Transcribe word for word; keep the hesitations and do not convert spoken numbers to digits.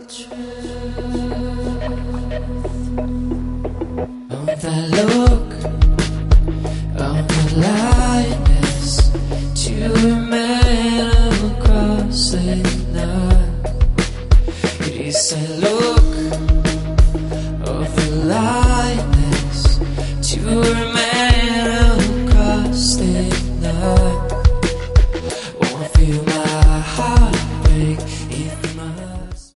On that look of the lioness to a man across the night. It is a look